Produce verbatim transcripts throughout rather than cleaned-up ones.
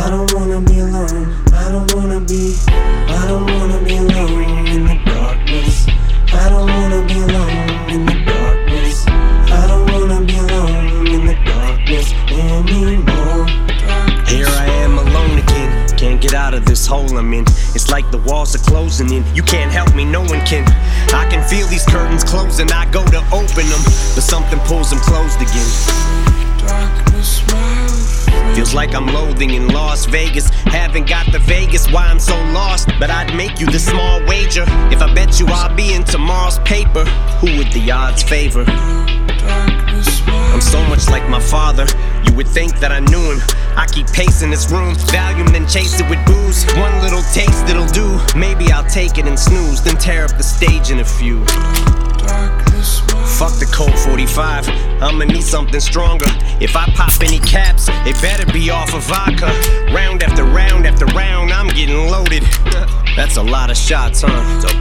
I don't wanna be alone. I don't wanna be, I don't wanna be alone in the darkness. I don't wanna be alone in the darkness. I don't wanna be alone in the darkness anymore. Here I am alone again, can't get out of this hole I'm in. It's like the walls are closing in, you can't help me, no one can. I can feel these curtains closing, I go to open them, but something pulls them closed again. Feels like I'm loathing in Las Vegas. Haven't got the Vegas, why I'm so lost. But I'd make you this small wager. If I bet you I'll be in tomorrow's paper, who would the odds favor? I'm so much like my father, you would think that I knew him. I keep pacing this room, Valium then chase it with booze. One little taste it'll do, maybe I'll take it and snooze, then tear up the stage in a few. Fuck the Colt forty-five, I'ma need something stronger. If I pop any caps, it better be off of vodka. Round after round after round, I'm getting loaded. That's a lot of shots, huh?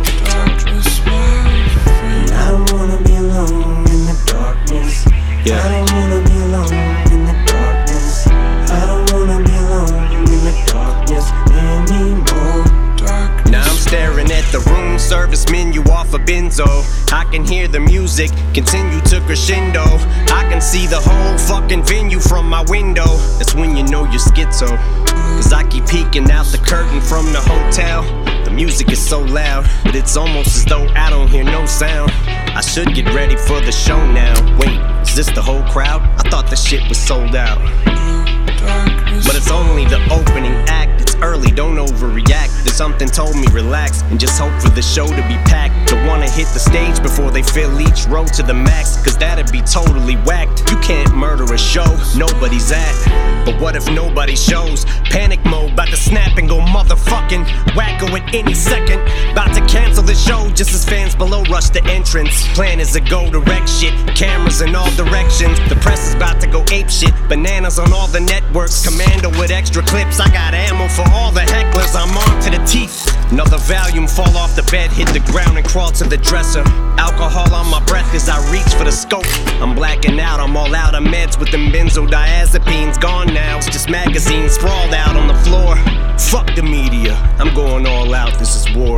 I don't wanna be alone in the darkness. Yeah. I don't wanna be alone in the darkness. I don't wanna be alone in the darkness anymore. Now I'm staring at the room service menu off a benzo. I can hear the music continue to crescendo. I can see the whole fucking venue from my window. That's when you know you're schizo, cause I keep peeking out the curtain from the hotel. The music is so loud, but it's almost as though I don't hear no sound. I should get ready for the show now. Wait, is this the whole crowd? I thought the shit was sold out. But it's only the opening act, it's early, don't overreact. There's something told me relax, and just hope for the show to be packed. Don't wanna hit the stage before they fill each row to the max, cause that'd be totally whacked. You can't murder a show nobody's at, but what if nobody shows? Panic mode, bout to snap and go motherfucking wacko at any second. Bout to cancel the show just as fans below rush the entrance. Plan is to go direct shit, cameras in all directions. The press is about to go ape shit, bananas on all the networks. Commando with extra clips, I got ammo for all the hecklers. I'm armed to the teeth. Another Valium, fall off the bed, hit the ground and crawl to the dresser. Alcohol on my breath as I reach for the scope. I'm blacking out, I'm all out of meds with them benzodiazepines. Gone now, it's just magazines sprawled out on the floor. Fuck the media, I'm going all out, this is war.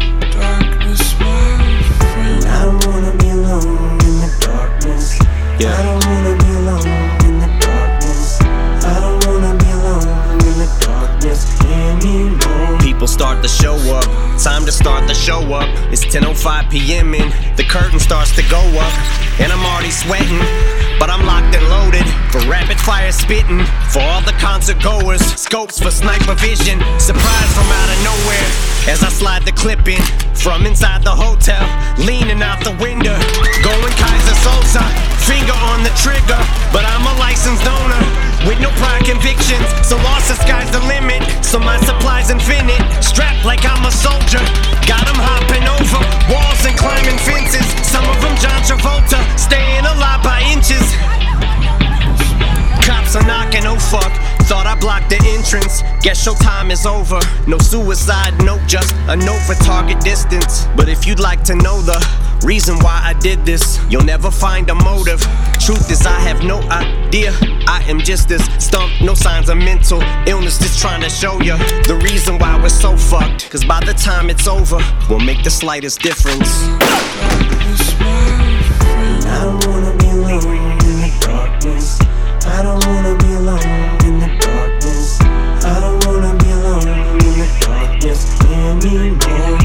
I don't wanna be alone in the darkness. Yeah. I don't wanna be alone in the darkness. I don't wanna be alone in the darkness anymore. People start to show up, time to start the show up. It's ten oh five p.m. and the curtain starts to go up. And I'm already sweating, but I'm locked and loaded for rapid fire spitting. For all the concert goers, scopes for sniper vision. Surprise from out of nowhere as I slide the clip in from inside the hotel, leaning out the window, going Kaiser Sosa, finger on the trigger. But I'm a licensed owner with no prior convictions, so lost the sky's the limit. So my supply's infinite, strapped like I'm a soldier. Got 'em hopping over walls and climbing fences. Some of them John Travolta, staying alive by inches. Cops are knocking, oh fuck, thought I blocked the entrance. Guess showtime is over. No suicide note, just a note for target distance. But if you'd like to know the reason why I did this, you'll never find a motive. Truth is I have no idea, I am just this stump. No signs of mental illness, just trying to show you the reason why we're so fucked. Cause by the time it's over, we'll make the slightest difference. I don't wanna be alone in the darkness. I don't wanna be alone in the darkness. I don't wanna be alone in the darkness anymore.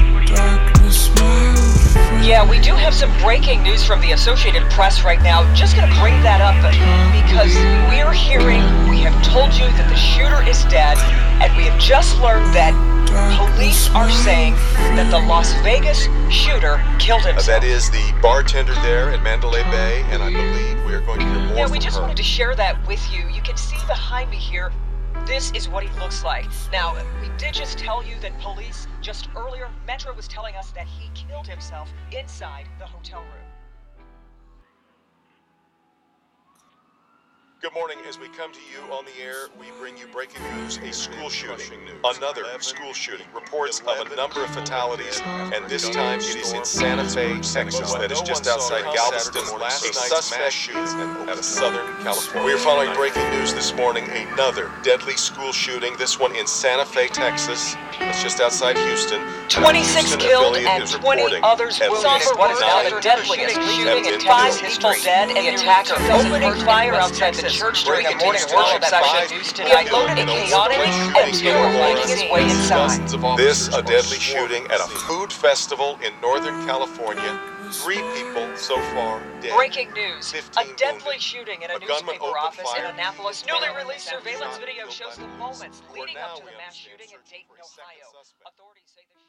Yeah, we do have some breaking news from the Associated Press right now. Just gonna bring that up because we're hearing, we have told you that the shooter is dead, and we have just learned that police are saying that the Las Vegas shooter killed himself. Uh, that is the bartender there at Mandalay Bay, and I believe we are going to hear more Yeah, from we just her. wanted to share that with you. You can see behind me here, this is what he looks like. Now, we did just tell you that police, just earlier, Metro was telling us that he killed himself inside the hotel room. Good morning. As we come to you on the air, we bring you breaking news, a school shooting. Another school shooting. Reports of a number of fatalities, and this time it is in Santa Fe, Texas. That is just outside Galveston. A suspect shooting at a Southern California. We are following breaking news this morning. Another deadly school shooting, this one in Santa Fe, Texas. It's just outside Houston. twenty-six killed and twenty others wounded. What is now the deadliest shooting in five people dead, and the attacker opening fire outside the church during a morning worship session. He unloaded a chaotic and people making his way inside. This, a deadly shooting at a food festival in Northern California. Three people so far dead. Breaking news. A deadly wounded. shooting in a, A gunman newspaper opened office in fire. Annapolis. Newly released surveillance video Shot shows the weapons. moments Where leading now up to we the mass understand shooting in searching Dayton, for a second Ohio. suspect. Authorities say the